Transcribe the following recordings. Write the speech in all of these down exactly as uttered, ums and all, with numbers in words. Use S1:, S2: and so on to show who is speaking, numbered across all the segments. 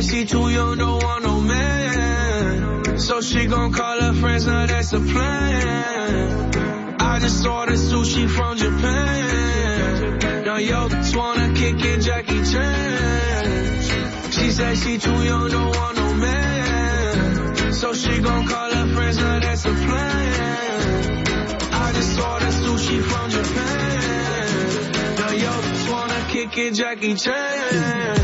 S1: she too young, don't want no man. So she gon' call her friends, now that's a plan. I just ordered sushi from Japan. Now yo, just wanna kick it, Jackie Chan. She said she too young, don't want no man. So she gon' call her friends, now that's a plan. I just ordered sushi from Japan. Now yo, just wanna kick it, Jackie Chan.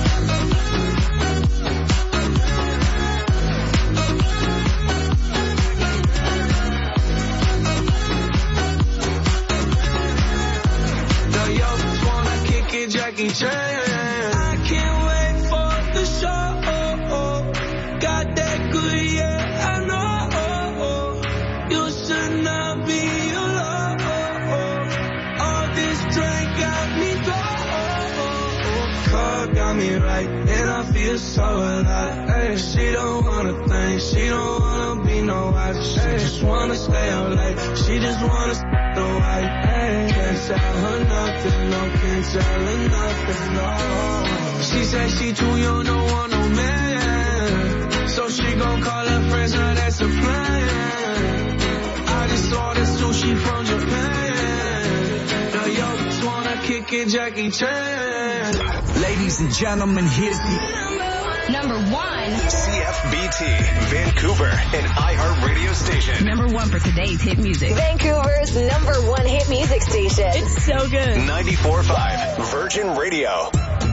S1: Jackie Chan. I can't wait for the show. Got that good, yeah, I know. You should not be alone. All this drink got me gone. Car got me right, and I feel so alive. Ay, she don't wanna think, she don't wanna be no wife. She just wanna stay out late, she just wanna stay the white. Can't tell her nothing, no, can't tell her nothing, no. She said she too young, don't want no man. So she gon' call her friends, now that's a plan. I just ordered sushi from Japan. Now yo, just wanna kick it, Jackie Chan.
S2: Ladies and gentlemen, here's the
S3: number one
S4: C F B T, Vancouver, an iHeartRadio station.
S3: Number one for today's hit music.
S5: Vancouver's number one hit music station.
S3: It's so good.
S4: ninety-four point five, Virgin Radio.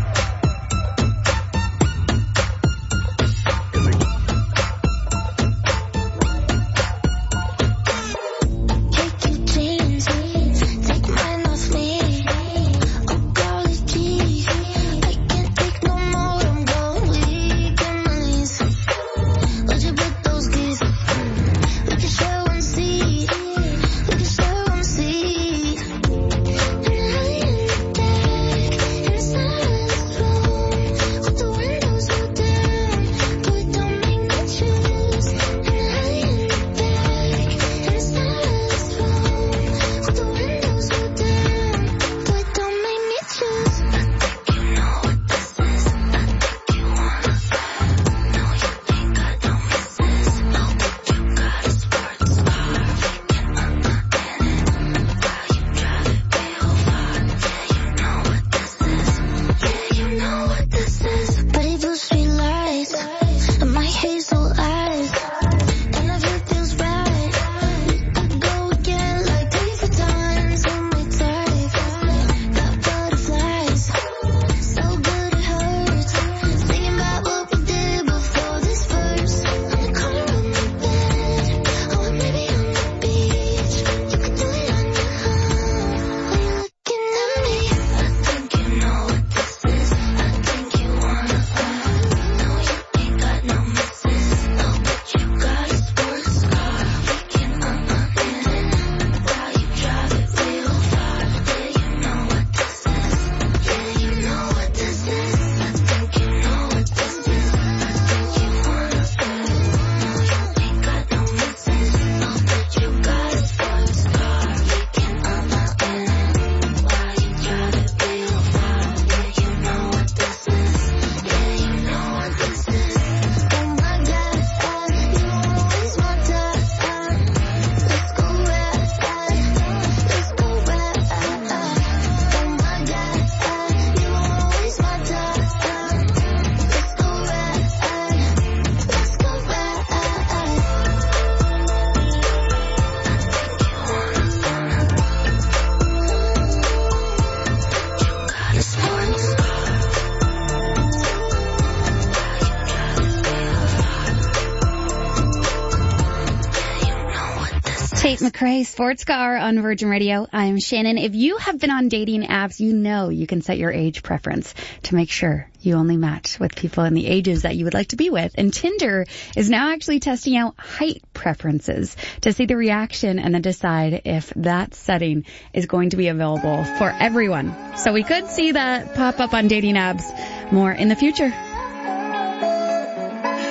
S6: Tate McRae, Sports Car on Virgin Radio. I'm Shannon. If you have been on dating apps, you know you can set your age preference to make sure you only match with people in the ages that you would like to be with. And Tinder is now actually testing out height preferences to see the reaction and then decide if that setting is going to be available for everyone. So we could see that pop up on dating apps more in the future.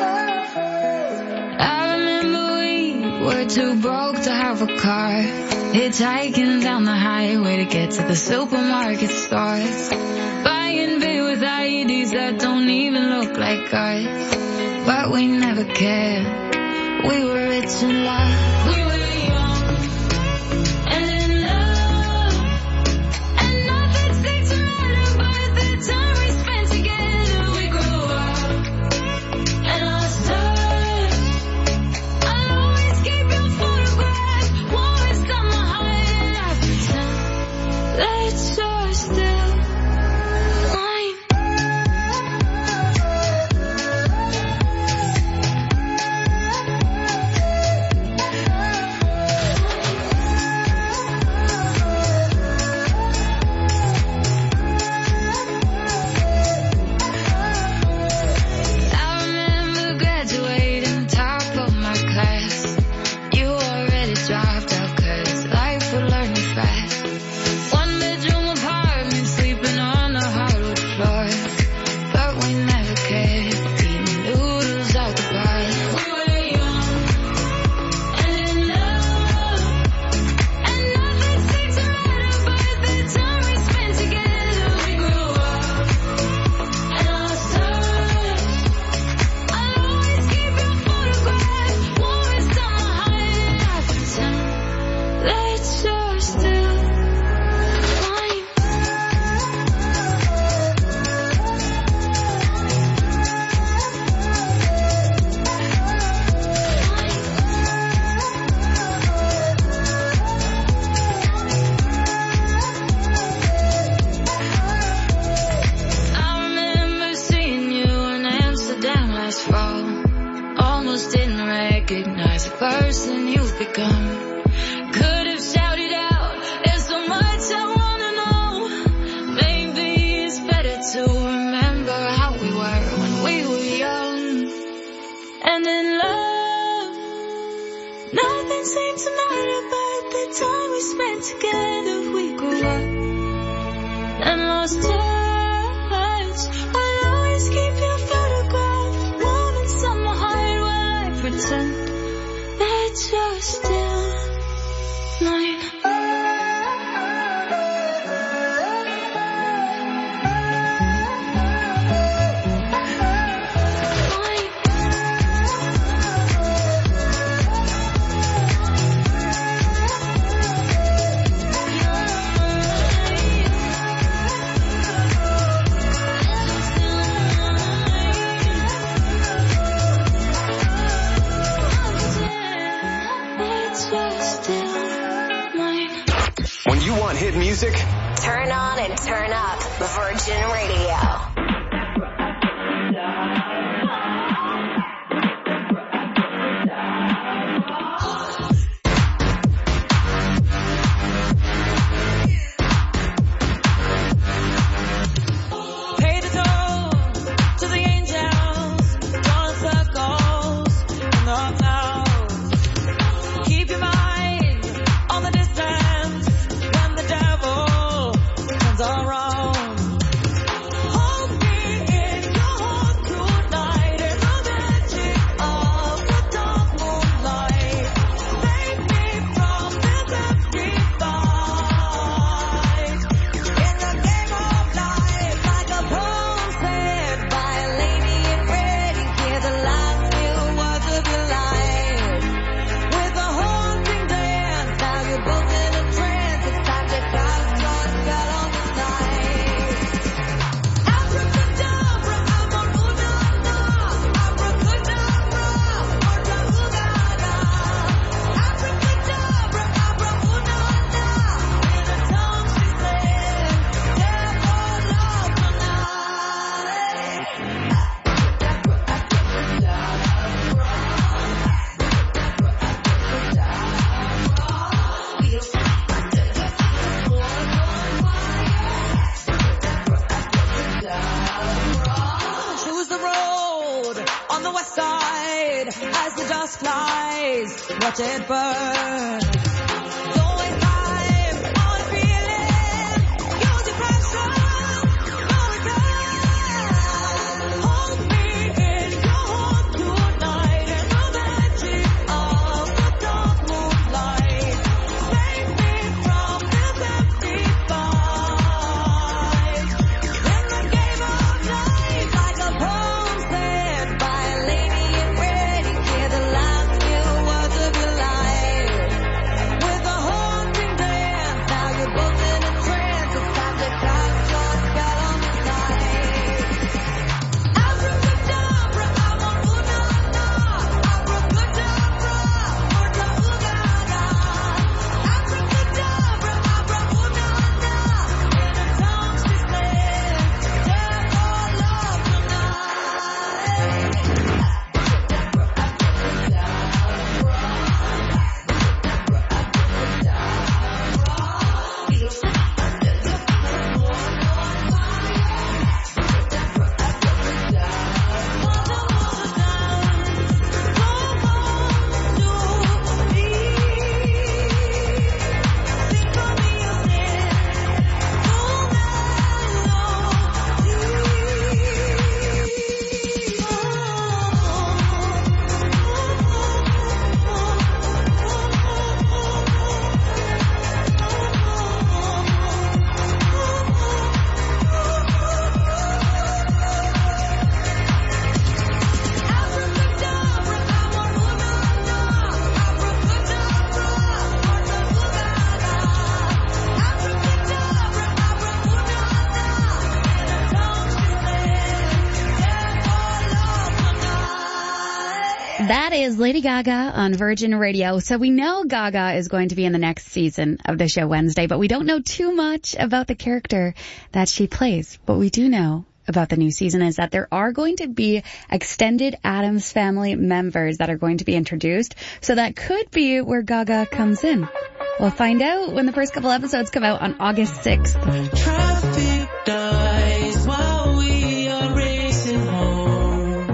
S7: We're too broke to have a car. Hitchhiking down the highway to get to the supermarket stores. Buying beer with I E Ds that don't even look like us. But we never cared. We were rich in love. We were young and in love. And nothing seemed to matter but the time we spent together. We grew up and lost touch. I'll always keep your photograph. Warm summer high and I pretend that you're still mine. I remember graduating top of my class. You already dropped out 'cause life would learn you fast. One bedroom apartment, sleeping on the hardwood floors. But we never cared, eating noodles out the pot. We were young and in love. And nothing seemed to matter but the time we spent together. We grew up and lost touch. I'll always keep your photograph. Warm summer high and I pretend that you're still mine. I remember seeing you in Amsterdam last fall. Almost didn't recognize the person you've become. Could have shouted out, there's so much I wanna know. Maybe it's better to remember how we were when we were young and in love. Nothing seemed to matter but the time we spent together. We grew up and lost touch. I'll always keep your photograph. Warm and summer high while I pretend that you're still mine.
S4: When you want hit music,
S5: Turn on and turn up Virgin Radio.
S1: Pay the toll to the angels, drawing circles in the clouds. Keep your mind on the distance when the devil comes around. Hold me in your heart tonight in the magic of the dark moonlight. Save me from this empty fight. In the game of life, like a poem said by a lady in red, you hear the last few words of your life. With a haunting dance, now you're both in a trance. It's time to cast your spell on the night. Abracadabra, amarunana. Abracadabra, orjaugada. Abracadabra, amarunana. In a tongue she said, devil love tonight. Choose the road on the west side as the dust flies. Watch it burn. Don't waste time on feeling. Use your passion. No return. Hold me in your heart tonight in the magic of the dark moonlight. Save me
S6: That is Lady Gaga on Virgin Radio. So we know Gaga is going to be in the next season of the show Wednesday, but we don't know too much about the character that she plays. What we do know about the new season is that there are going to be extended Addams Family members that are going to be introduced. So that could be where Gaga comes in. We'll find out when the first couple episodes come out on August sixth.
S1: Traffic dies while we are racing home.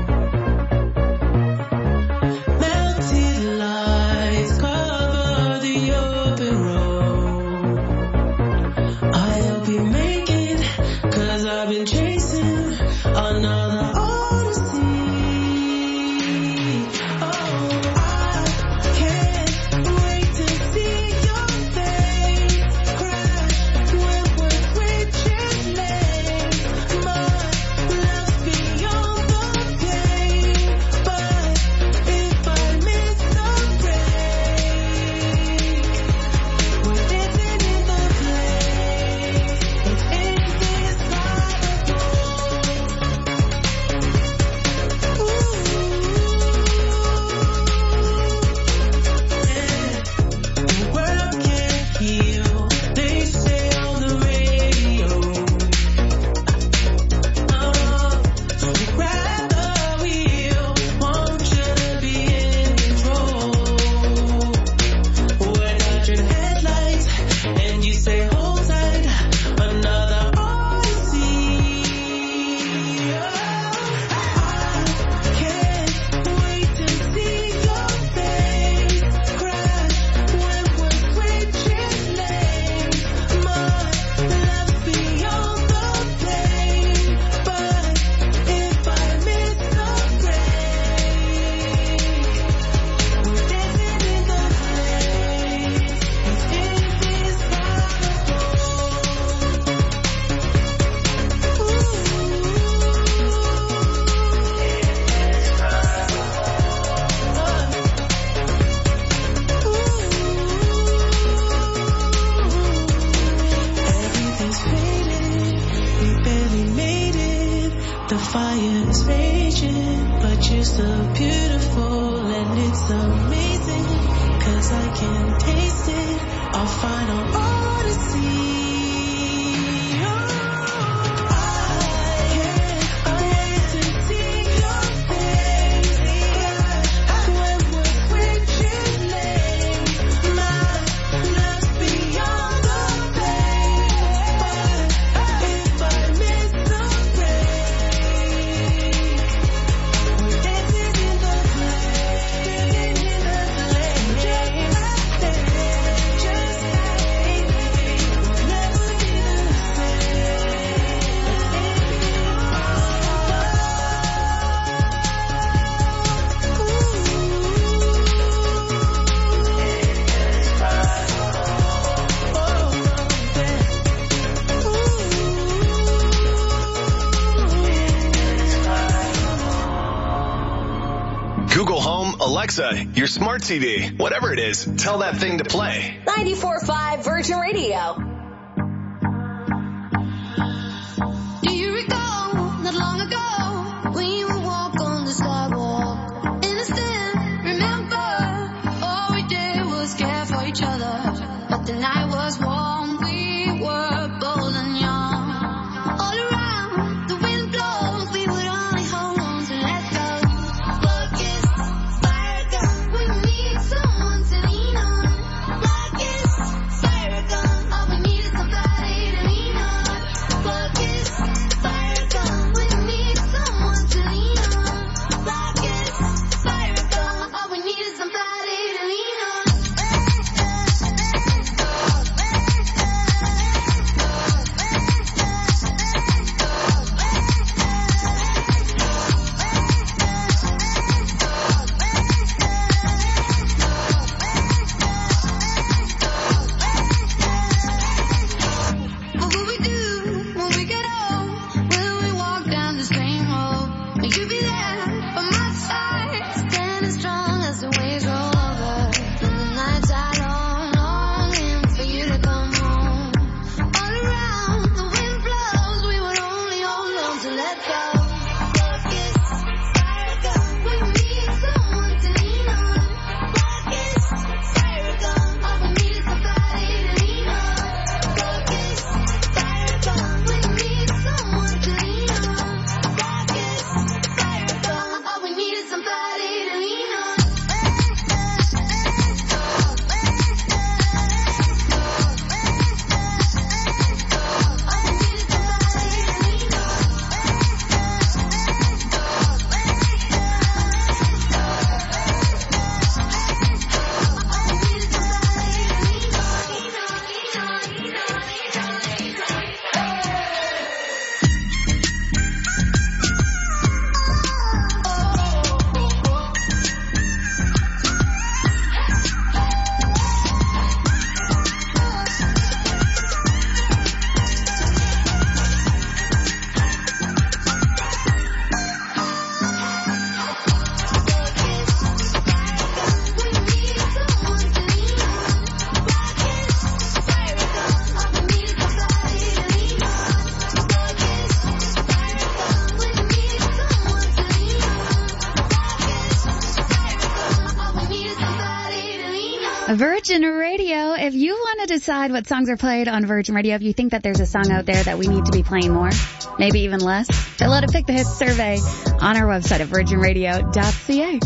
S1: Melted lights cover the open road. I hope you make it, 'cause I've been chasing another odyssey. Oh, I can't wait to see your face crash when we're switching lanes. My love's beyond the pain, but if I miss the break, we're dancing in the place. It's indescribable. The world can't heal, they say on the radio. Oh, so we grab the wheel, want you to be in control. We're dodging headlights, and you say hold tight, another odyssey. I can't wait to see your face crash when we're switching lanes. My love's beyond the pain, but if I miss the break, we're dancing in the place. It's indescribable. Everything's faded, we barely made it. The fire is raging, but you're still beautiful, and it's amazing, 'cause I can taste it, our final odyssey. Oh, I can't wait to see your face crash when we're switching lanes. My love's beyond the pain, but if I miss the break, we're dancing in the place, dancing in the place. Just like that, just like we'll never be the
S4: Google Home, Alexa, your smart T V, whatever it is, tell that thing to play.
S5: ninety-four point five Virgin Radio.
S7: Do you recall not long ago when you would walk on the sidewalk? Innocent, remember, all we did was care for each other. But the night was warm, we were bold and young. All around, the wind blows, we would only hold on to let go. Focus, fire gun, we need someone to lean on. Focus, fire gun, all we need
S6: Virgin Radio. If you want to decide what songs are played on Virgin Radio, if you think that there's a song out there that we need to be playing more, maybe even less, fill out a Pick the Hits survey on our website at virgin radio dot c a.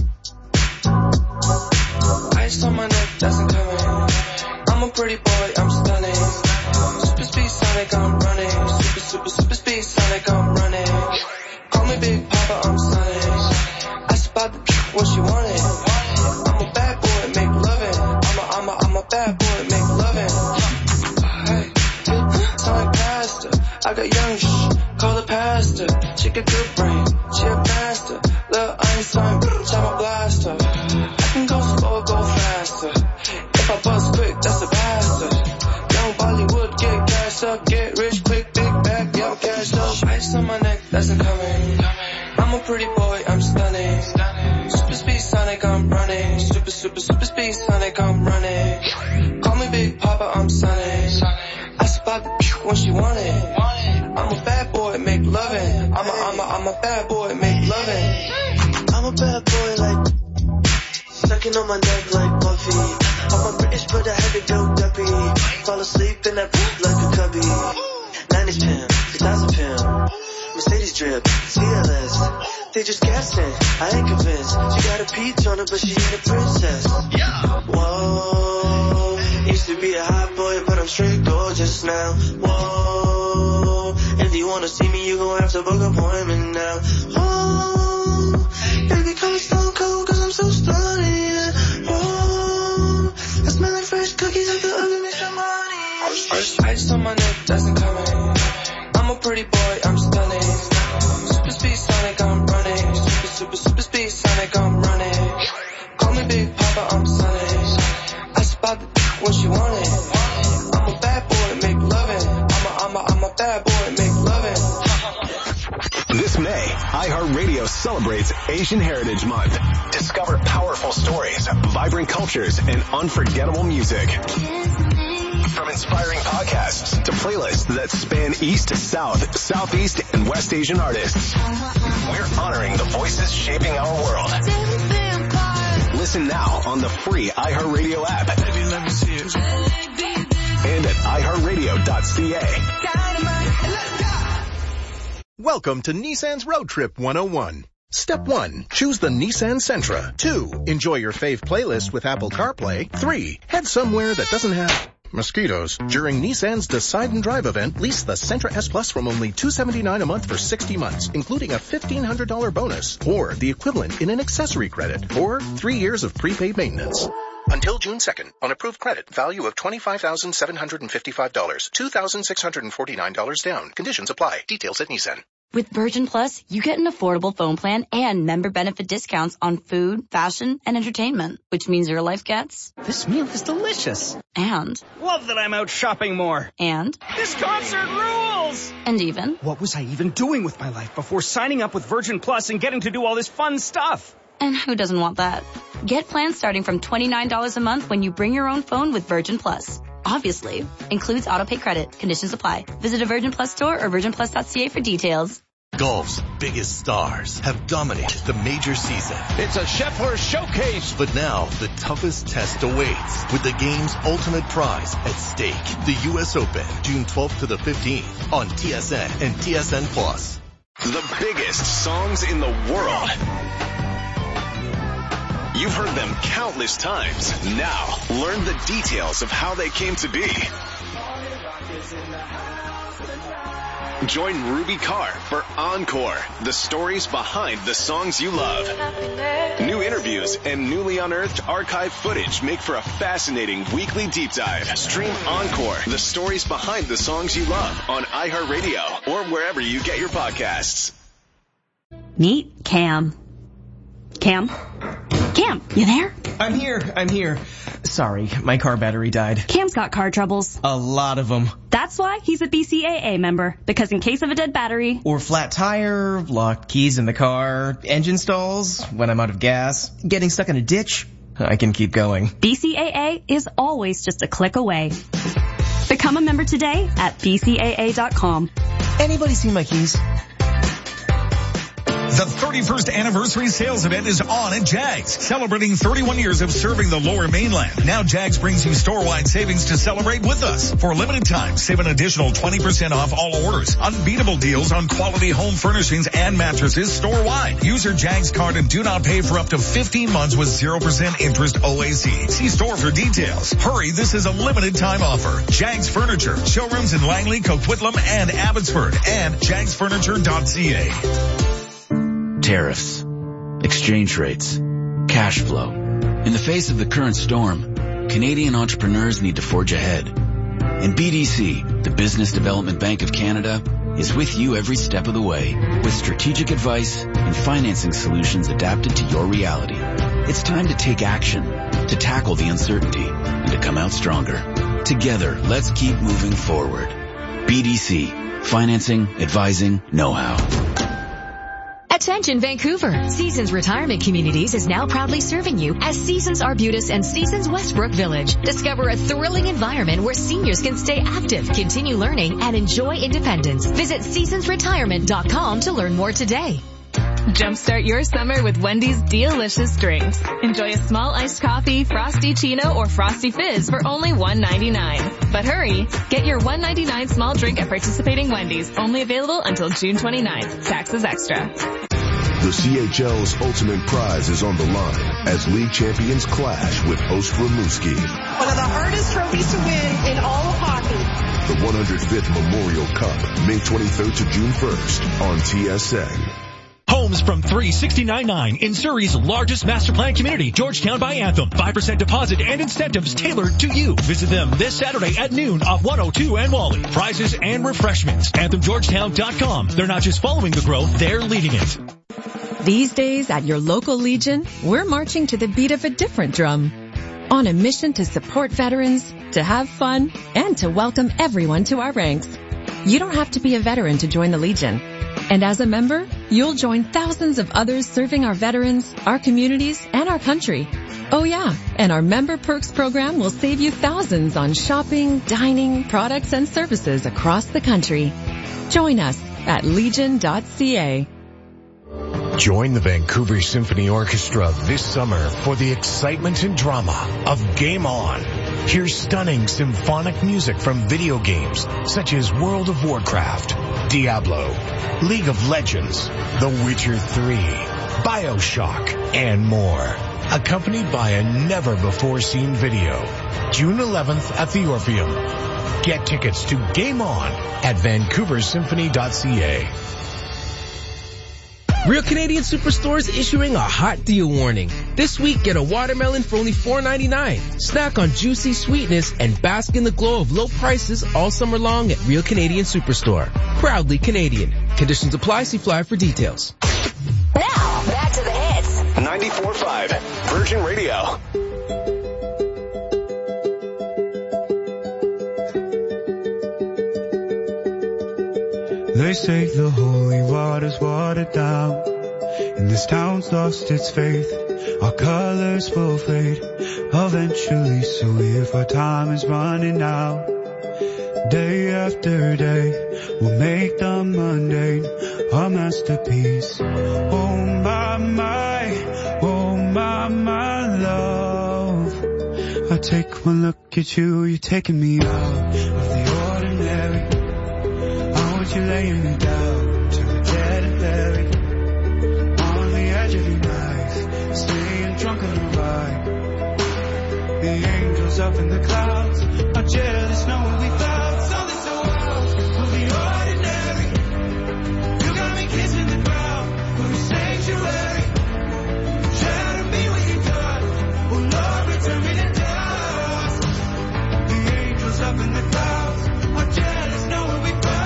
S1: Ice on my neck, doesn't come in. I'm a pretty boy, I'm stunning. Super speed Sonic, I'm running. Super, super, super speed Sonic, I'm running. Call me Big Papa, I'm stunning. I spot the what you wanted. I'm a bad boy, make loving. I'm a, I'm a, I'm a bad boy, make loving. Hey, Sonic pastor. I got young shh, call the pastor. She got good brain, she a master. Lil' Einstein, I'm a blaster. I can go slow, go faster. If I bust quick, that's a bastard. Young Bollywood, get cashed up, get rich quick, big bag, yeah, I'm cashed up. Ice on my neck, that's a coming. I'm a pretty boy, I'm stunning. Super speed Sonic, I'm running. Super, super, super speed Sonic, I'm running. Call me Big Papa, I'm Sonic. I spot the when she want it. I'm a bad boy, make loving. I'm a, I'm a, I'm a bad boy, make loving. I'm a bad boy like sucking on my neck like Buffy. I'm a British but I had to go duppy. Fall asleep in that like a cubby. nineties pimp, two thousand pimp. Mercedes drip, C L S. They just guessing, I ain't convinced. She got a peach on her but she ain't a princess. Yeah. Whoa, used to be a hot boy but I'm straight gorgeous now. Whoa, if you wanna see me you gon' have to book an appointment now. Whoa, baby call me stone cold cause I'm so stunning. Yeah. Whoa, I smell like fresh cookies at the oven, make some money. Ice on my neck, doesn't come in. I'm a pretty boy, I'm stunning. Super speed Sonic, I'm running. Super, super, super speed Sonic, I'm running. Call me Big Papa, I'm Sonic. I spot the what you wanted. I'm a bad boy, make loving. I'm a, I'm a, I'm a bad boy, make loving.
S4: This May, iHeartRadio celebrates Asian Heritage Month. Discover powerful stories, vibrant cultures, and unforgettable music. From inspiring podcasts to playlists that span east to south, southeast, and West Asian artists, we're honoring the voices shaping our world. Listen now on the free iHeartRadio app and at i heart radio dot c a.
S8: Welcome to Nissan's Road Trip one oh one. Step one, choose the Nissan Sentra. Two, enjoy your fave playlist with Apple CarPlay. Three, head somewhere that doesn't have mosquitoes. During Nissan's Decide and Drive event, lease the Sentra S Plus from only two hundred seventy-nine dollars a month for sixty months, including a fifteen hundred dollars bonus, or the equivalent in an accessory credit, or three years of prepaid maintenance. Until June second, on approved credit, value of twenty-five thousand seven hundred fifty-five dollars, two thousand six hundred forty-nine dollars down. Conditions apply. Details at Nissan.
S9: With Virgin Plus, you get an affordable phone plan and member benefit discounts on food, fashion, and entertainment, which means your life gets...
S2: This meal is delicious.
S9: And...
S2: Love that I'm out shopping more.
S9: And...
S2: This concert rules!
S9: And even...
S2: What was I even doing with my life before signing up with Virgin Plus and getting to do all this fun stuff?
S9: And who doesn't want that? Get plans starting from twenty-nine dollars a month when you bring your own phone with Virgin Plus. Obviously, includes autopay credit. Conditions apply. Visit a Virgin Plus store or virgin plus dot c a for details.
S10: Golf's biggest stars have dominated the major season.
S11: It's a Scheffler showcase.
S10: But now the toughest test awaits with the game's ultimate prize at stake. The U S Open, June twelfth to the fifteenth on T S N and T S N Plus.
S4: The biggest songs in the world. You've heard them countless times. Now, learn the details of how they came to be. Join Ruby Carr for Encore, the stories behind the songs you love. New interviews and newly unearthed archive footage make for a fascinating weekly deep dive. Stream Encore, the stories behind the songs you love on iHeartRadio or wherever you get your podcasts.
S9: Meet Cam. Cam? Cam, you there?
S12: I'm here, I'm here. Sorry, my car battery died.
S9: Cam's got car troubles.
S12: A lot of them.
S9: That's why he's a B C A A member, because in case of a dead battery...
S12: Or flat tire, locked keys in the car, engine stalls, when I'm out of gas, getting stuck in a ditch, I can keep going.
S9: B C A A is always just a click away. Become a member today at b c a a dot com.
S12: Anybody see my keys?
S13: The thirty-first anniversary sales event is on at Jags, celebrating thirty-one years of serving the Lower Mainland. Now Jags brings you store-wide savings to celebrate with us. For limited time, save an additional twenty percent off all orders. Unbeatable deals on quality home furnishings and mattresses store-wide. Use your Jags card and do not pay for up to fifteen months with zero percent interest O A C. See store for details. Hurry, this is a limited time offer. Jags Furniture, showrooms in Langley, Coquitlam, and Abbotsford, and jags furniture dot c a.
S14: Tariffs, exchange rates, cash flow. In the face of the current storm, Canadian entrepreneurs need to forge ahead. And B D C, the Business Development Bank of Canada, is with you every step of the way with strategic advice and financing solutions adapted to your reality. It's time to take action, to tackle the uncertainty, and to come out stronger. Together, let's keep moving forward. B D C, financing, advising, know-how.
S15: Attention Vancouver! Seasons Retirement Communities is now proudly serving you as Seasons Arbutus and Seasons Westbrook Village. Discover a thrilling environment where seniors can stay active, continue learning, and enjoy independence. Visit seasons retirement dot com to learn more today.
S16: Jumpstart your summer with Wendy's delicious drinks. Enjoy a small iced coffee, Frosty Chino, or Frosty Fizz for only one ninety-nine. But hurry, get your one ninety-nine small drink at participating Wendy's, only available until June twenty-ninth. Taxes extra.
S17: The C H L's ultimate prize is on the line as league champions clash with host Rimouski.
S18: One of the hardest trophies to win in all of hockey.
S17: The one hundred fifth Memorial Cup, May twenty-third to June first on T S N.
S19: Homes from three sixty-nine nine in Surrey's largest master plan community, Georgetown by Anthem. five percent deposit and incentives tailored to you. Visit them this Saturday at noon off one oh two and Wally. Prizes and refreshments. anthem georgetown dot com. They're not just following the growth, they're leading it.
S20: These days at your local Legion, we're marching to the beat of a different drum. On a mission to support veterans, to have fun, and to welcome everyone to our ranks. You don't have to be a veteran to join the Legion. And as a member, you'll join thousands of others serving our veterans, our communities, and our country. Oh yeah, and our Member Perks program will save you thousands on shopping, dining, products, and services across the country. Join us at legion dot c a.
S21: Join the Vancouver Symphony Orchestra this summer for the excitement and drama of Game On. Hear stunning symphonic music from video games such as World of Warcraft, Diablo, League of Legends, The Witcher three, BioShock, and more. Accompanied by a never-before-seen video. June eleventh at the Orpheum. Get tickets to Game On at vancouver symphony dot c a.
S22: Real Canadian Superstore is issuing a hot deal warning. This week, get a watermelon for only four ninety-nine. Snack on juicy sweetness and bask in the glow of low prices all summer long at Real Canadian Superstore. Proudly Canadian. Conditions apply. See flyer for details.
S5: Now, back to the hits.
S4: ninety-four point five Virgin Radio.
S23: They say the holy water's watered down, and this town's lost its faith. Our colors will fade eventually, so if our time is running out, day after day, we'll make the mundane a masterpiece. Oh my, my, oh my, my love. I take one look at you, you're taking me out of the ordinary. You're laying me down to the dead and buried on the edge of your knife, staying drunk on the ride. The angels up in the clouds are jealous, knowing we found something so wild of the ordinary. You got me kissing the ground for a sanctuary. Shadow me when you're done. Oh Lord, return me to dust. The angels up in the clouds are jealous, knowing we found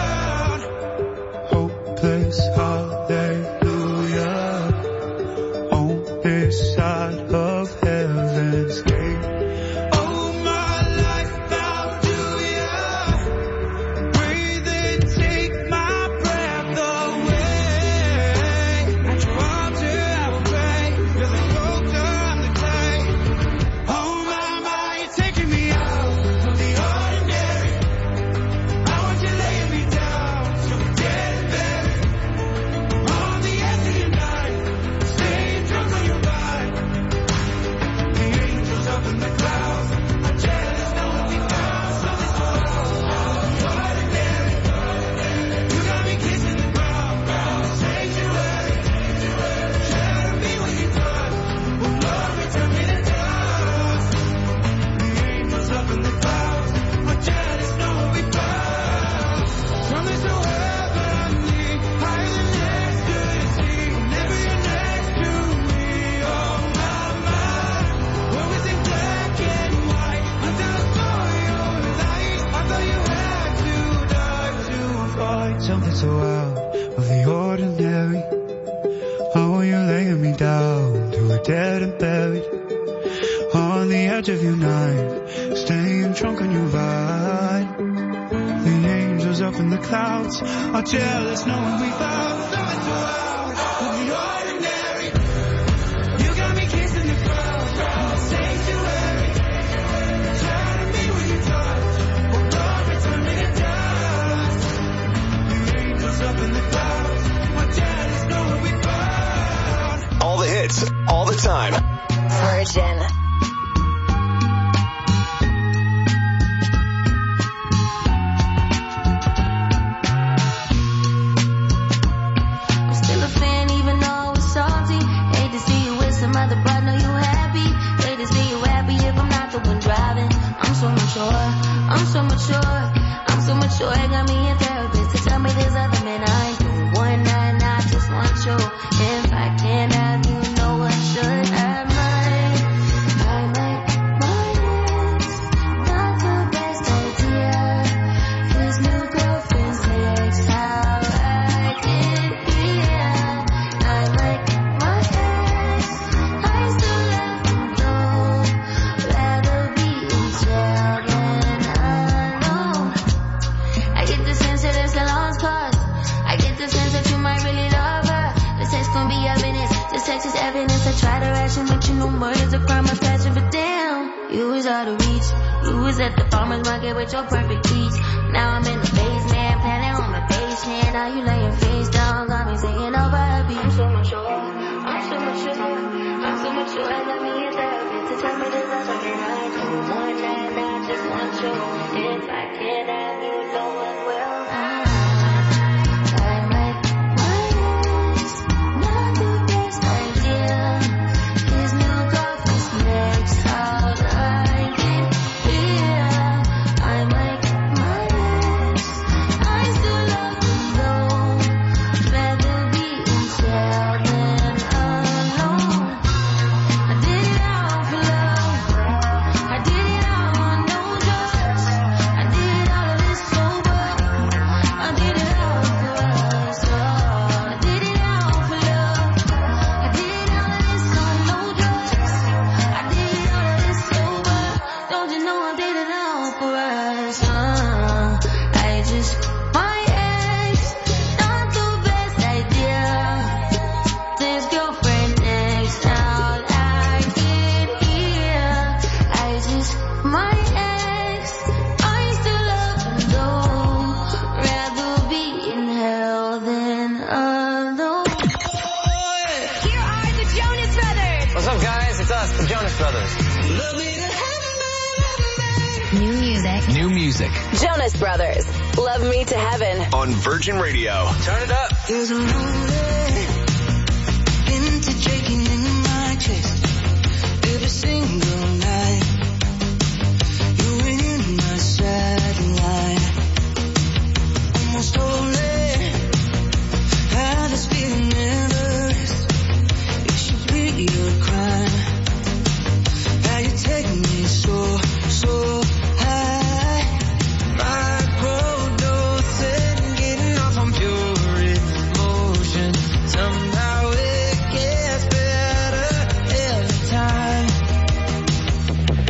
S23: hallelujah, on this side of heaven's gate. Oh, my life found something so out of the ordinary. How are you laying me down to a dead and buried on the edge of your night, staying drunk on your vine. The angels up in the clouds are jealous knowing we found something so out of the ordinary. You got me kissing the ground in the sanctuary, trying to be with you touch, but God return me to dust. The angels up in the clouds are jealous knowing we found.
S4: All the hits, all the time.
S5: Virgin.
S3: I'm so mature, I'm so mature. I got me a therapist to tell me there's other men I don't want, and I just want you. If I can't have you, no one should have mine. I like my ex, not the best idea. His new girlfriend's ex, how I get here. I like my ex, I still love him though. Rather be in jail than sex is evidence. I try to ration, but you know murder's a crime of passion. But damn, you was out of reach. You was at the farmer's market with your perfect peach. Now I'm in the basement, planning on my basement. Now you laying face down, got me singing over a beat. I'm so mature, I'm so mature, I'm so mature. I got me a therapist to tell me there's other men I don't want, and I just want you. If I can't have you, no one will.
S5: Jonas Brothers, Love Me to Heaven.
S4: On Virgin Radio.
S1: Turn it up. There's a roulette, vintage aching in my chest. Every single night, you're in my satellite. Almost holy, how this feeling never rests. It should be a crime. How you take me so, so high. Somehow it gets better every time.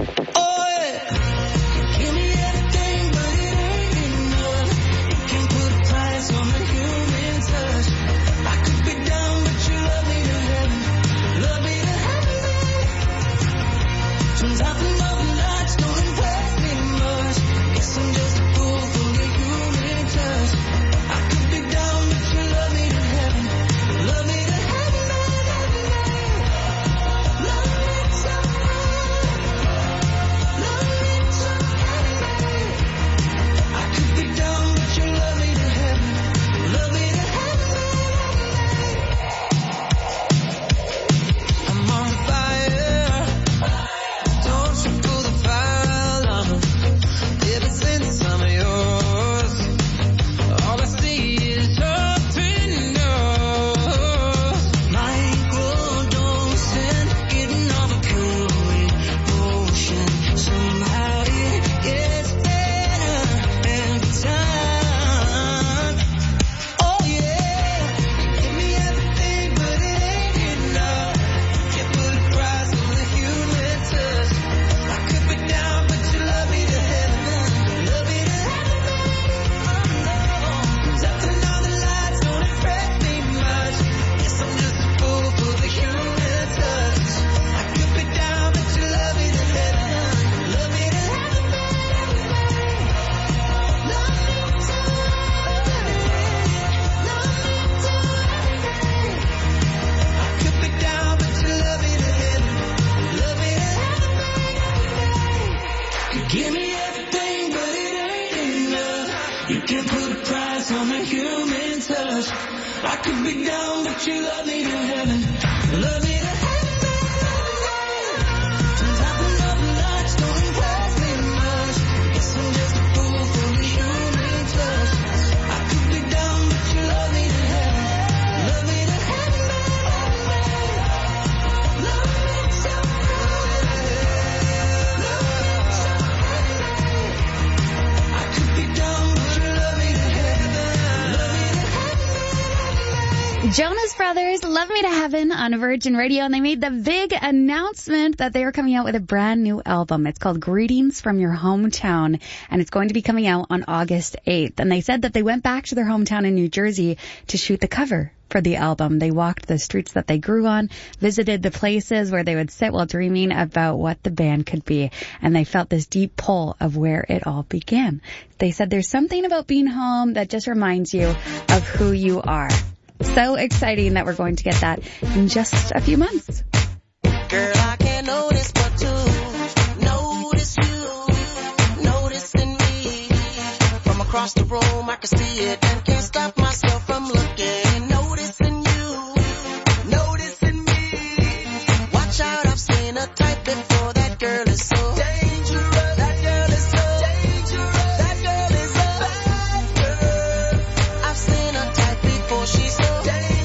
S1: You can't put a price on a human touch. I could be down, but you love me to heaven. Love me to heaven, baby. Turns out the love lights don't impress me much. Guess I'm just a fool for a human touch. I could be down, but you love me to heaven. Love me to heaven, baby. Love me so good. Love me so good. I could be down, but you love me to heaven. Love me to heaven.
S6: Jonas Brothers, Love Me to Heaven on Virgin Radio, and they made the big announcement that they are coming out with a brand new album. It's called Greetings from Your Hometown, and it's going to be coming out on August eighth. And they said that they went back to their hometown in New Jersey to shoot the cover for the album. They walked the streets that they grew on, visited the places where they would sit while dreaming about what the band could be, and they felt this deep pull of where it all began. They said there's something about being home that just reminds you of who you are. So exciting that we're going to get that in just a few months.
S7: Girl, I can't notice but to notice you, noticing me. From across the room, I can see it and can't stop myself from looking. Noticing you, noticing me. Watch out, I've seen a type before. That girl is so dangerous. That girl is so dangerous. That girl is a bad girl. I've seen a type before. She's so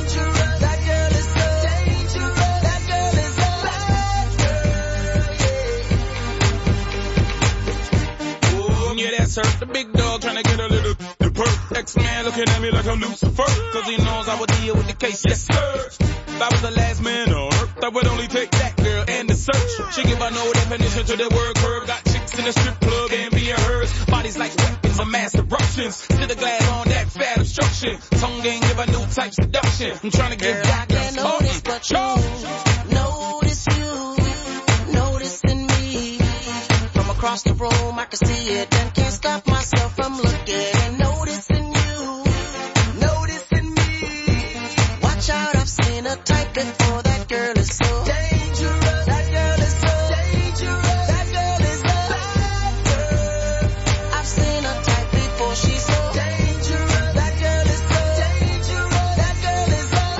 S8: the big dog trying to get a little the perk. X-Man looking at me like I'm Lucifer, cause he knows I would deal with the case, yes sir. If I was the last man on earth, I would only take that girl and the search. She give her no definition to the word curve. Got chicks in the strip club and being hers. Bodies like weapons of mass eruptions. Still the glass on that fat obstruction. Tongue ain't give a new type seduction. I'm trying to get back
S7: I can't notice but you, notice you, noticing me. From across the room, I can see it and can't stop myself from looking and noticing you, noticing me. Watch out, I've seen a type before. That girl is so dangerous. That girl is so dangerous. That girl is a bad girl. I've seen a type before. She's so dangerous. That girl is so dangerous. That girl is a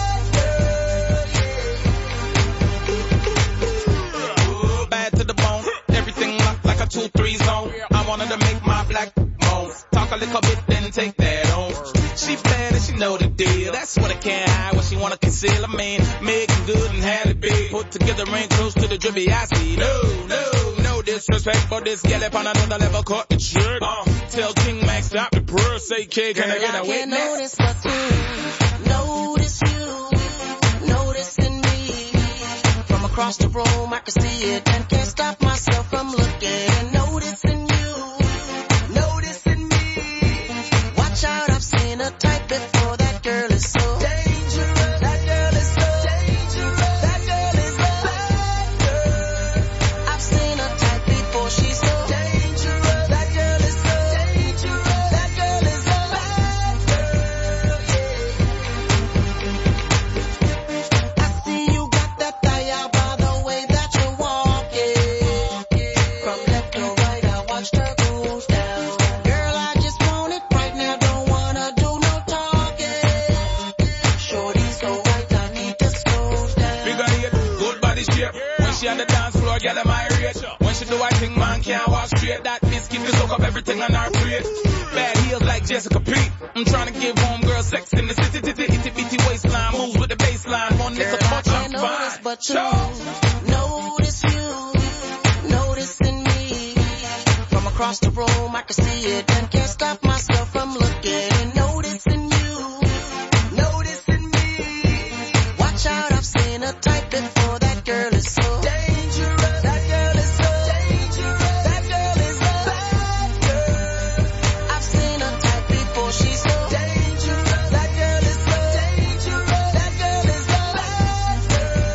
S7: bad girl.
S8: Ooh, bad to the bone. Everything locked like a two three zone. I wanted to make my black moan. Talk a little bit, then take that on. She bad and she know the deal. That's what I can't hide, what she wanna conceal. I mean, making good and had it big. Put together ain't close to the drippy I see. No, no, no disrespect, but this gal up on another level caught the trick. Uh, tell King Max stop the purr, say kid, can
S7: Girl,
S8: I get a
S7: I can't
S8: witness?
S7: notice but to notice you, noticing me. From across the room, I can see it and can't stop myself from looking and noticing you, noticing me. Watch out, I've seen a type before. That girl is so dangerous. That girl is so dangerous. That girl is a bad girl. I've seen a type before. She's so dangerous. That girl is so dangerous. That girl is a bad girl. I see you got that fire by the way that you're walking. From left to right, I watched her goes down. Girl, I just want it right now. Don't wanna do no talking. Shorty so right, I need to slow down.
S8: Big on it, good body shape. When she on the dance floor, girl, am I rate. When she do her thing, man can't walk straight. That biscuit will soak up everything on her plate. Bad heels like Jessica Pete. I'm trying to give homegirl sex in the city, titty, itty bitty waistline. Moves with the baseline. One
S7: Girl,
S8: little
S7: I
S8: touch, I'm
S7: can't notice
S8: fine.
S7: but you, notice you, noticing me. From across the room, I can see it and can't stop myself from looking and noticing you, noticing me. Watch out, I've seen a type before. That girl is so dangerous. That girl is so dangerous. That girl is a bad girl. I've seen a type before. She's so dangerous. That girl is so dangerous. That girl is a bad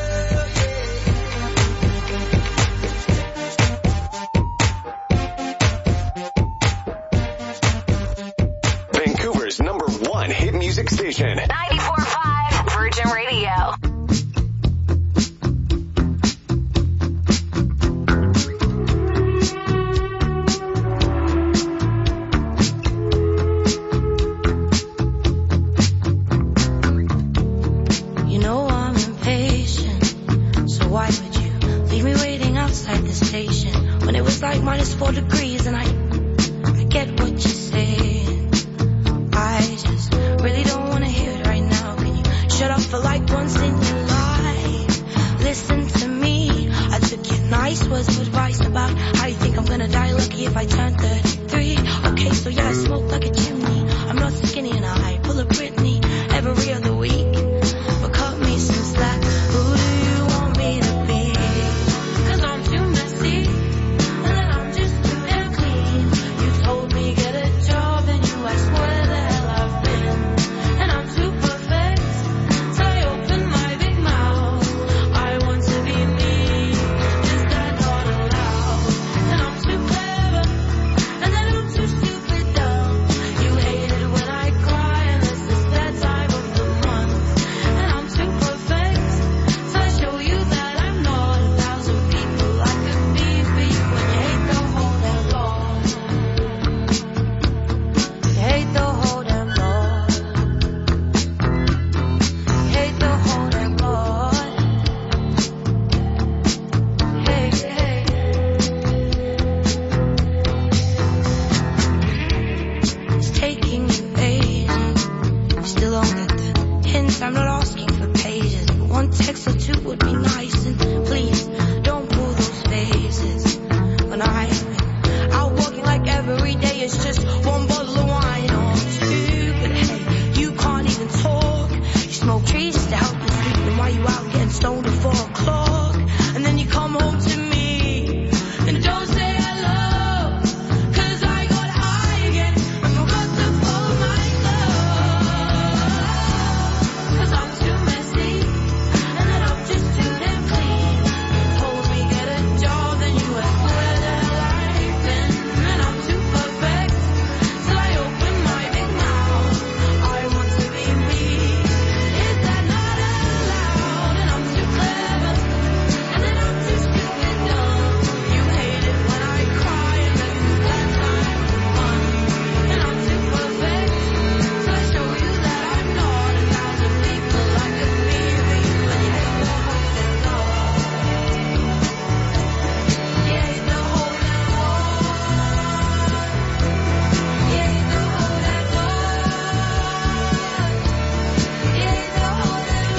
S7: girl.
S4: Vancouver's number one hit music station.
S5: ninety-four point five Virgin Radio.
S2: nice words of advice about how you think I'm gonna die lucky if I turn thirty-three. Okay, so yeah, I smoke like a chimney. I'm not skinny and I pull a Britney every other week. But cut me some slack. Who do you want me to be? Cause I'm too messy. And then I'm just too damn clean. You told me get a job and you asked where the hell I've been. And I'm too perfect. So I open my big mouth. I want to be me. Is that not allowed? And I'm too clever. And then I'm too stupid dumb. You hate it when I cry and this is that time of the month. And I'm too perfect. So I show you that I'm not a thousand people I could be for you when you hate the whole damn lot. You hate the whole damn lot. You hate the whole damn lot. Hey, hey. It's taking you ages. You still don't get the hints. I'm not asking for pages. But one text or two would be nice. And please, don't pull those phases. When I'm out walking like every day, it's just one bottle of wine or two. But hey, you can't even talk. You smoke trees just to help you sleep. And why you out getting stoned at four o'clock? And then you come home to me. And don't say hello. Cause I got high again. I forgot to fold my clothes. Cause I'm too messy. And then I'm just too damn clean. You told me get a job, then you asked where the hell I've been. And I'm too perfect. So I open my big mouth. I want to be me. Is that not allowed? And I'm too clever. And then I'm too stupid dumb. You hate it when I cry and this is that time of the month. And I'm too perfect. So I show you that I'm not a thousand people I could be for you when you hate the whole damn lot. You hate the whole damn lot. You hate the whole damn lot. You hate the whole damn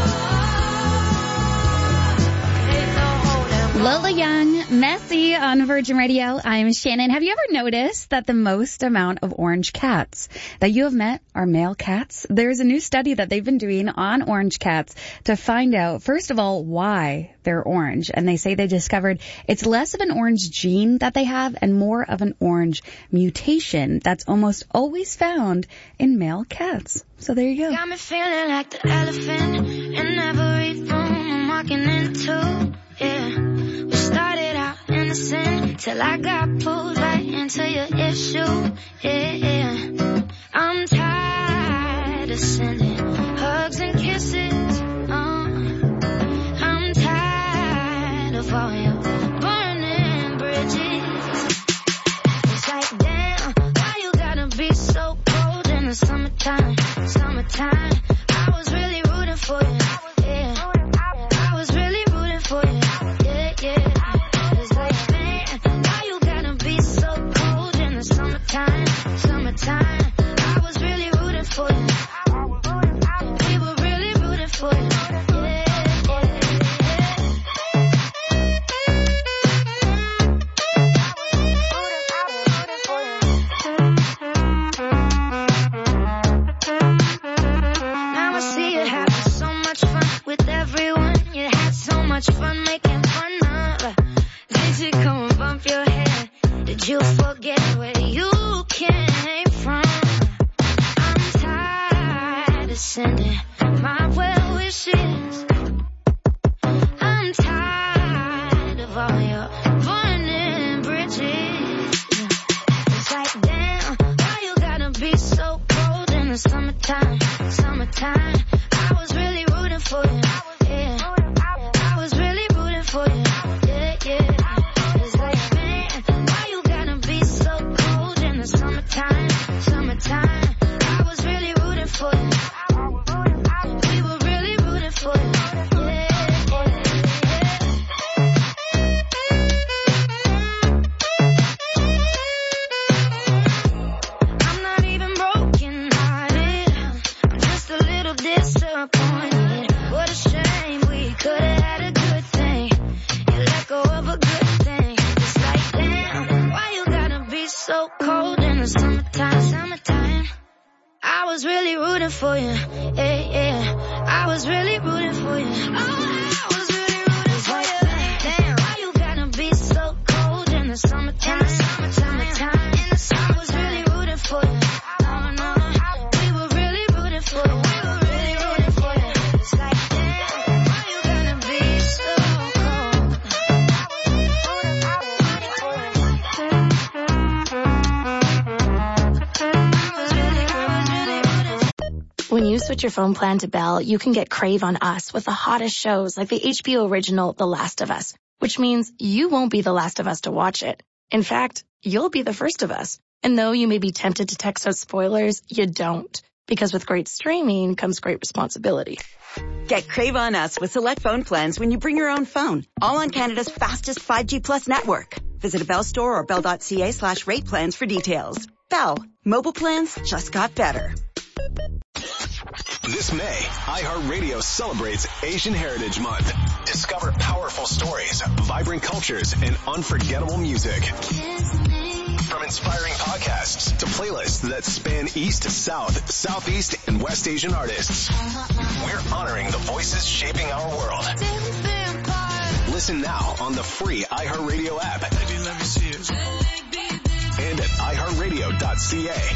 S2: lot. You hate the whole damn lot.
S6: Lola Young, Messy on Virgin Radio. I'm Shannon. Have you ever noticed that the most amount of orange cats that you have met are male cats? There's a new study that they've been doing on orange cats to find out, first of all, why they're orange. And they say they discovered it's less of an orange gene that they have and more of an orange mutation that's almost always found in male cats. So there you go.
S3: Got me feeling like the elephant in every room I'm walking into. Yeah, we started out innocent till I got pulled right into your issue. Yeah, yeah. I'm tired of sending hugs and kisses. Uh, I'm tired of all your burning bridges. It's like, damn, why you gotta be so cold in the summertime? Summertime, I was really rooting for you. Yeah, I was really rooting for you. Yeah, yeah. It's like, man, why you gotta be so cold in the summertime? Summertime, I was really rooting for you. We were really rooting for you. Yeah, Now I see you having so much fun with everyone. You had so much fun making fun of. Did you come and bump your head? Did you forget where you came from? I'm tired of sending my well wishes. I'm tired of all your burning bridges. It's like, damn, why you gotta be so cold in the summertime? Summertime, I was really rooting for you. Yeah, I was really rooting for you. Yeah, yeah. It's like, man, why you gotta be so cold in the summertime? Summertime, I was really rooting for you. We were really rooting for you. Yeah, I'm not even broken hearted. I'm just a little disappointed. What a shame, we could have had a good thing. You let go of a
S2: was really rooting for you. Yeah, yeah. I was really rooting for you. Oh, I was really rooting for you. Damn, why you gotta be so cold in the summertime? In the summertime, in the summer. I was really rooting for you. No, no, we were really rooting for you. We were really rooting for you. It's like, damn, why you gotta be so cold?
S9: When you switch your phone plan to Bell, you can get Crave on Us with the hottest shows like the H B O original The Last of Us, which means you won't be the last of us to watch it. In fact, you'll be the first of us. And though you may be tempted to text out spoilers, you don't. Because with great streaming comes great responsibility.
S10: Get Crave on Us with select phone plans when you bring your own phone. All on Canada's fastest five G plus network. Visit a Bell store or bell.ca slash rate plans for details. Bell. Mobile plans just got better.
S4: This May, iHeartRadio celebrates Asian Heritage Month. Discover powerful stories, vibrant cultures, and unforgettable music. From inspiring podcasts to playlists that span East to South, Southeast, and West Asian artists, we're honoring the voices shaping our world. Listen now on the free iHeartRadio app and at i heart radio dot c a.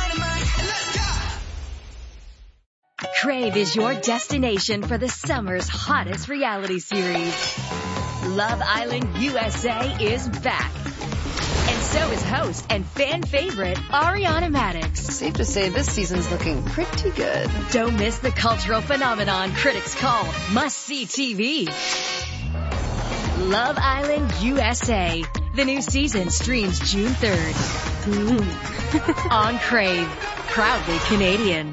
S15: Crave is your destination for the summer's hottest reality series. Love Island U S A is back. And so is host and fan favorite Ariana Madix.
S11: Safe to say this season's looking pretty good.
S15: Don't miss the cultural phenomenon critics call must-see T V. Love Island U S A. The new season streams June third. On Crave. Proudly Canadian.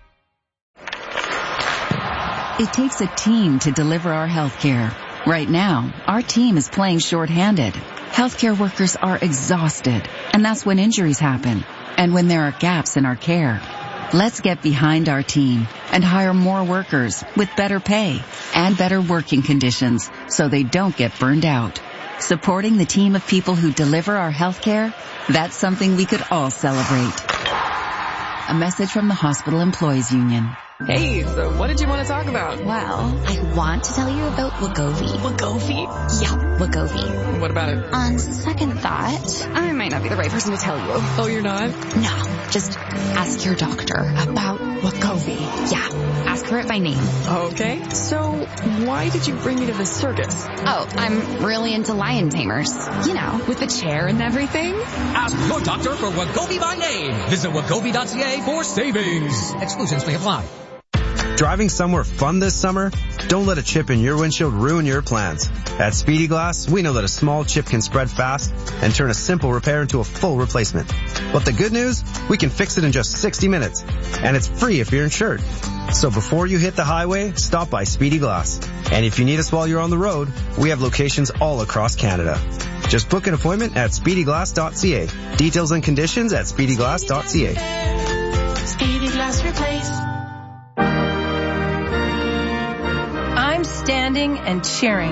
S24: It takes a team to deliver our healthcare. Right now, our team is playing shorthanded. Healthcare workers are exhausted, and that's when injuries happen, and when there are gaps in our care. Let's get behind our team and hire more workers with better pay and better working conditions so they don't get burned out. Supporting the team of people who deliver our healthcare, that's something we could all celebrate. A message from the Hospital Employees Union.
S11: Hey, so what did you want to talk about?
S25: Well, I want to tell you about Wegovy.
S11: Wegovy?
S25: Yeah, Wegovy.
S11: What about it?
S25: On second thought, I might not be the right person to tell you.
S11: Oh, you're not?
S25: No, just ask your doctor about Wegovy. Yeah, ask her it by name.
S11: Okay, so why did you bring me to the circus?
S25: Oh, I'm really into lion tamers. You know, with the chair and everything.
S26: Ask your doctor for Wegovy by name. Visit wegovy dot c a for savings. Exclusions may apply.
S27: Driving somewhere fun this summer? Don't let a chip in your windshield ruin your plans. At Speedy Glass, we know that a small chip can spread fast and turn a simple repair into a full replacement. But the good news? We can fix it in just sixty minutes. And it's free if you're insured. So before you hit the highway, stop by Speedy Glass. And if you need us while you're on the road, we have locations all across Canada. Just book an appointment at speedy glass dot c a. Details and conditions at speedy glass dot c a.
S2: Speedy Glass Replace.
S28: I'm standing and cheering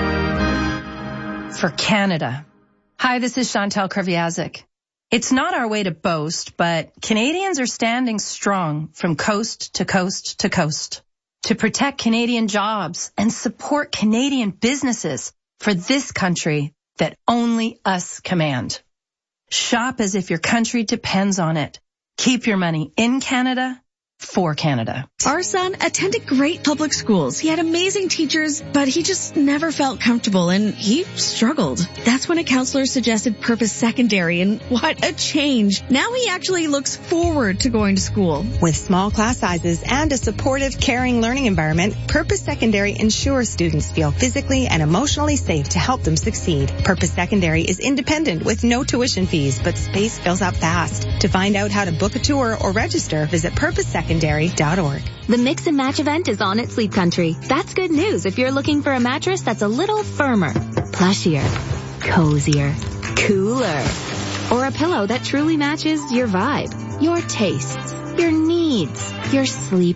S28: for Canada. Hi, this is Chantal Kreviazik. It's not our way to boast, but Canadians are standing strong from coast to coast to coast to protect Canadian jobs and support Canadian businesses for this country that only us command. Shop as if your country depends on it. Keep your money in Canada, for Canada.
S29: Our son attended great public schools. He had amazing teachers, but he just never felt comfortable and he struggled. That's when a counselor suggested Purpose Secondary, and what a change. Now he actually looks forward to going to school.
S30: With small class sizes and a supportive, caring learning environment, Purpose Secondary ensures students feel physically and emotionally safe to help them succeed. Purpose Secondary is independent with no tuition fees, but space fills up fast. To find out how to book a tour or register, visit purpose secondary dot org.
S9: The Mix and Match event is on at Sleep Country. That's good news if you're looking for a mattress that's a little firmer, plushier, cozier, cooler, or a pillow that truly matches your vibe, your tastes, your needs, your sleep,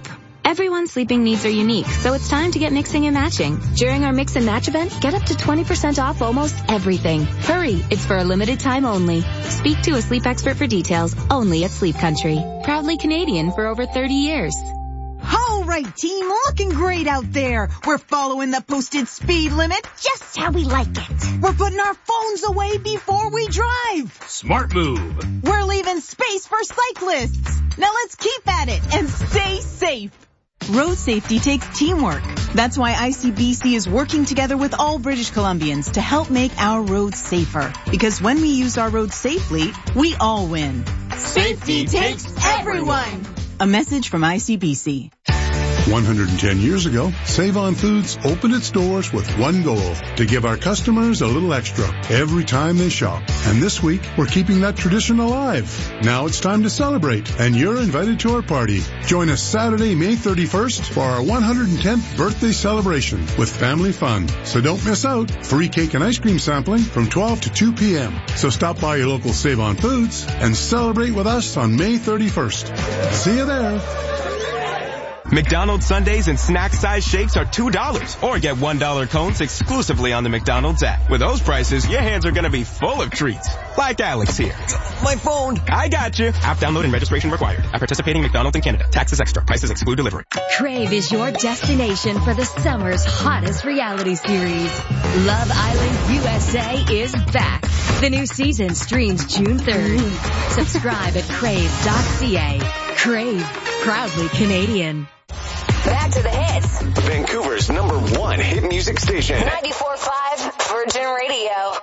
S9: Everyone's sleeping needs are unique, so it's time to get mixing and matching. During our Mix and Match event, get up to twenty percent off almost everything. Hurry, it's for a limited time only. Speak to a sleep expert for details, only at Sleep Country. Proudly Canadian for over thirty years.
S12: All right, team, looking great out there. We're following the posted speed limit just how we like it. We're putting our phones away before we drive.
S13: Smart move.
S12: We're leaving space for cyclists. Now let's keep at it and stay safe. Road safety takes teamwork. That's why I C B C is working together with all British Columbians to help make our roads safer. Because when we use our roads safely, we all win. Safety takes everyone. A message from I C B C.
S14: one hundred ten years ago, Save-On Foods opened its doors with one goal, to give our customers a little extra every time they shop. And this week, we're keeping that tradition alive. Now it's time to celebrate, and you're invited to our party. Join us Saturday, May thirty-first for our one hundred tenth birthday celebration with family fun. So don't miss out. Free cake and ice cream sampling from twelve to two p.m. So stop by your local Save-On Foods and celebrate with us on May thirty-first. See you there.
S16: McDonald's sundaes and snack size shakes are two dollars. Or get one dollar cones exclusively on the McDonald's app. With those prices, your hands are going to be full of treats. Like Alex here.
S17: My phone.
S16: I got you. App download and registration required. At participating McDonald's in Canada. Taxes extra. Prices exclude delivery.
S15: Crave is your destination for the summer's hottest reality series. Love Island U S A is back. The new season streams June third. Subscribe at crave dot c a. Crave. Proudly Canadian.
S5: Back to the hits.
S4: Vancouver's number one hit music station.
S5: ninety-four point five Virgin Radio.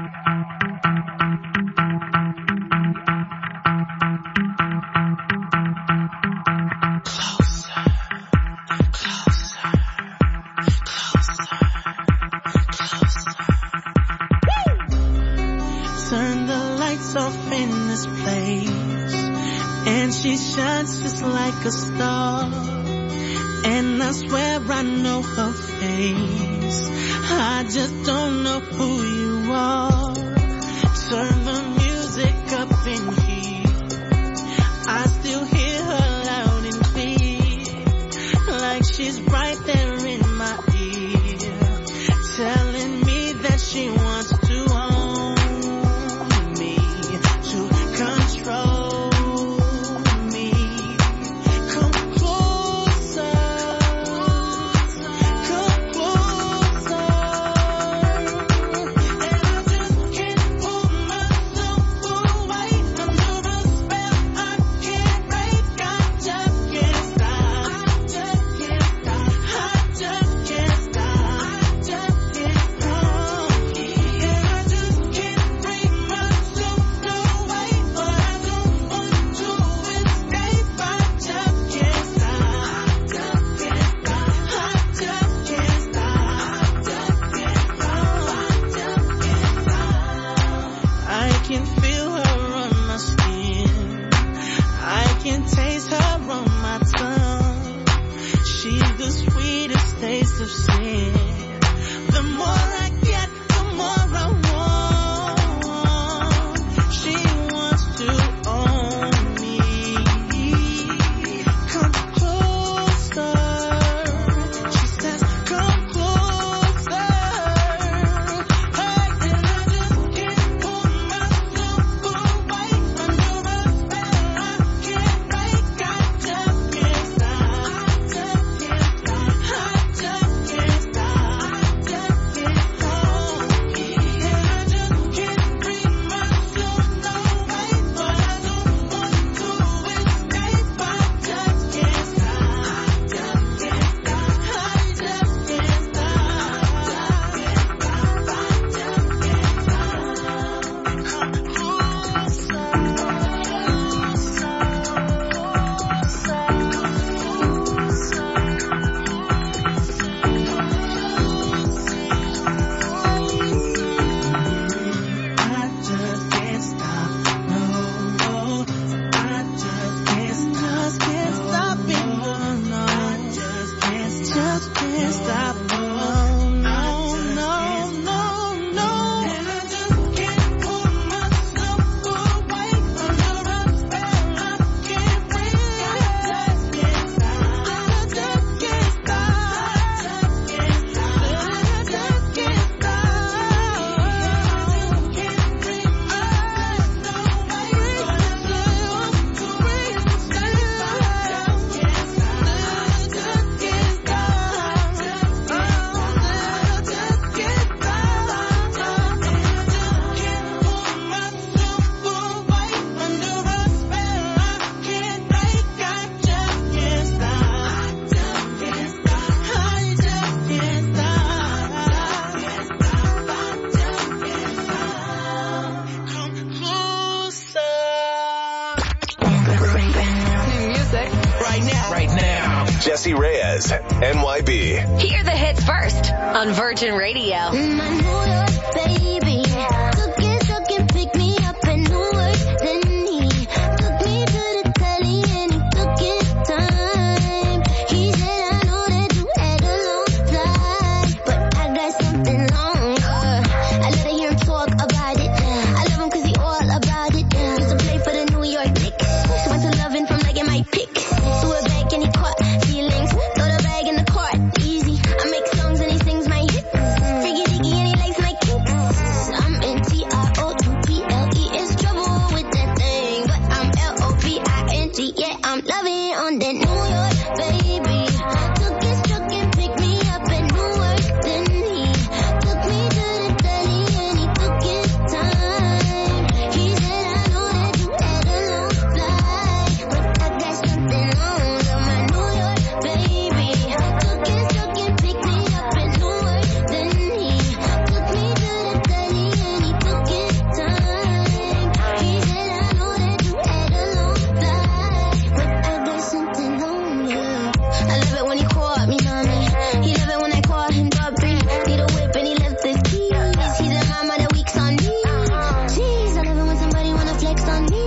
S1: Turn the lights off in this place, and she shines just like a star. And I swear I know her face, I just don't know who you are. Turn the music up in here, I still hear her loud and clear, like she's right there in my ear, telling me that she wants to own me, to control. right now. Right now.
S4: Jesse Reyes, N Y B.
S5: Hear the hits first on Virgin Radio.
S3: My New York baby took it, took it, pick me up in Newark. Then he took me to the telly and he took his time. He said, I know that you had a long flight, but I got something longer. I let her hear him talk about it. I love him cause he all about it. Used to play for the New York Knicks. So went to loving from like in my pick. Threw it back and he caught feelings. Throw the bag in the cart, easy. I make songs and he sings my hits. Freaky dicky and he likes my kicks. I'm in T R O U B L E. It's trouble with that thing, but I'm L O V I N G. Yeah, I'm loving on that New York baby. Took his truck and picked me up in Newark. Then he took me to the telly and he took his time. He said, I know that you had a long flight, but I got something longer. My New York baby took his truck and picked me up in Newark. Then he took me to the telly and he took his time. He said, I know that you had a long flight, but I got something longer. I love it when he caught me, mommy. He love it when I caught him Bobby. Need a whip and he left his keys. He's the mama that weeks on me. Jeez, I love it when somebody wanna flex on me.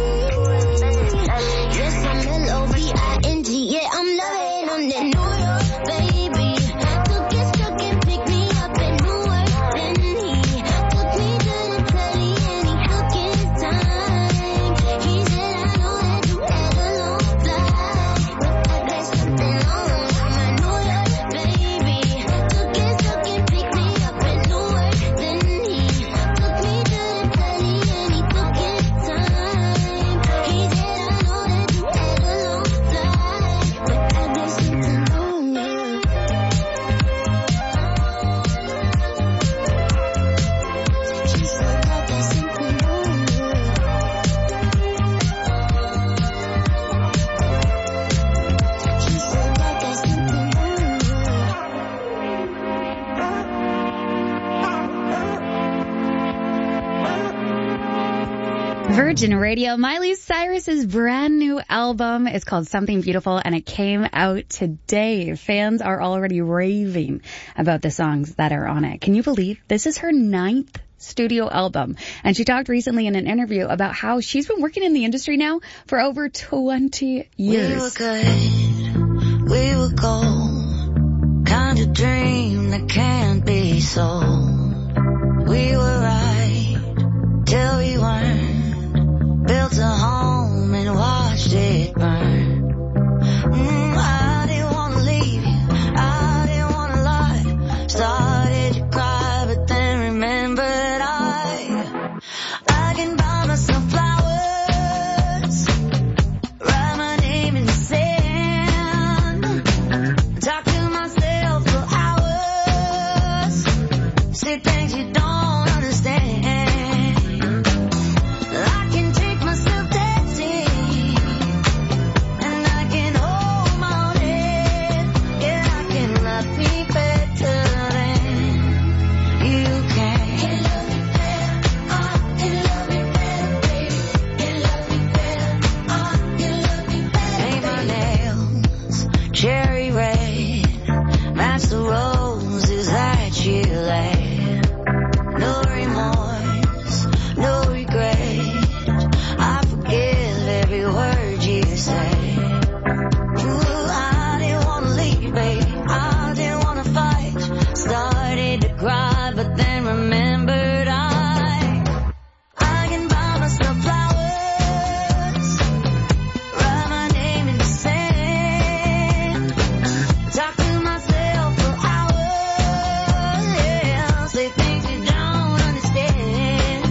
S3: Yes, I'm L O V I N G. Yeah, I'm loving on that New York baby. Took his truck and picked me up in Newark. Then he took me to the telly and he took his time. He said, I know that you had a long flight, but I got something longer. My New York baby took his truck and picked me up in Newark. Then he took me to the telly and he took his time. He said, I know that you had a long flight, but I got something longer. She said, I got something longer. She said, I got something
S6: Virgin Radio, Miley Cyrus's brand new album is called Something Beautiful, and it came out today. Fans are already raving about the songs that are on it. Can you believe this is her ninth studio album? And she talked recently in an interview about how she's been working in the industry now for over twenty years.
S3: We were good, we were gold, kind of dream that can't be sold. We were right till we weren't. Built a home and watched it burn. Mm, I didn't want to leave you, I didn't want to lie. Started to cry, but then remembered I I can buy myself flowers, write my name in the sand, talk to myself for hours, say things you don't understand. I can take myself dancing, and I can hold my own head. Yeah, I can love me better than you can. Can love me better, I can love me better, baby. Can love me better, I can love me better. Paint my nails cherry red, match the roses that you laid. No remorse, no regret. I forgive every word you say. Ooh, I didn't want to leave, babe. I didn't want to fight. Started to cry, but then remembered I I can buy myself flowers, write my name in the sand, talk to myself for hours, yeah, say things you don't understand.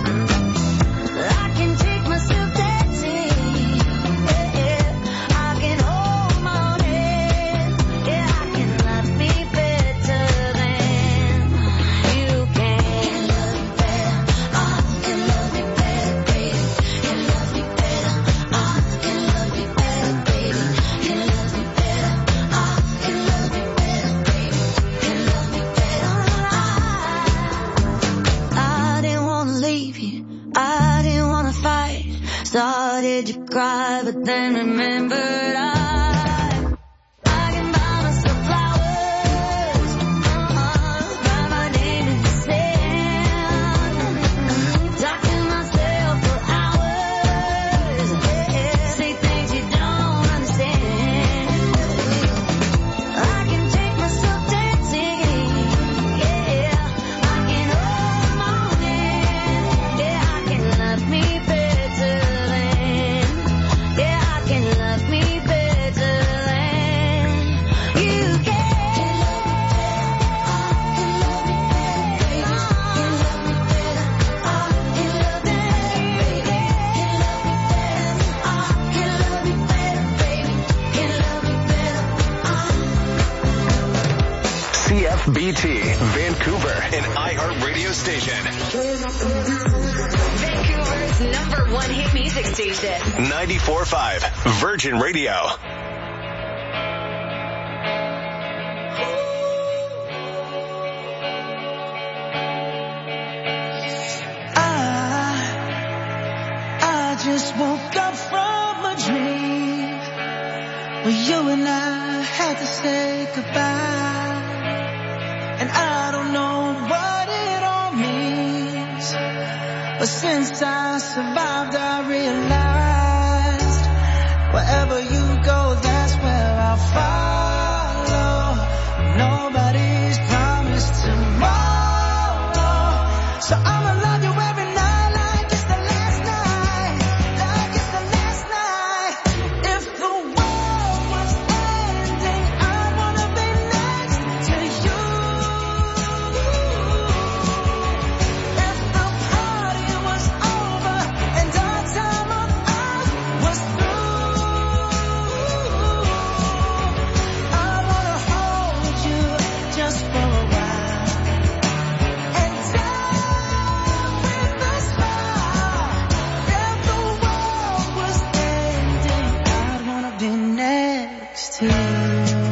S3: I can take myself dancing, yeah, I can hold my own head, yeah, I can love me better than you can. Can love me better, I can love me better, baby. Can love me better, I can love me better, baby. Can love me better, I can love me better, baby. Can love me better, I I didn't want to leave you, I didn't want to fight. Started to cry, but then remembered I
S4: F B T, Vancouver, an iHeart radio station.
S15: Vancouver's number one hit music station.
S4: ninety-four point five, Virgin Radio.
S1: I just woke up from a dream where you and I had to say goodbye, and I don't know what it all means, but since I survived I realized wherever you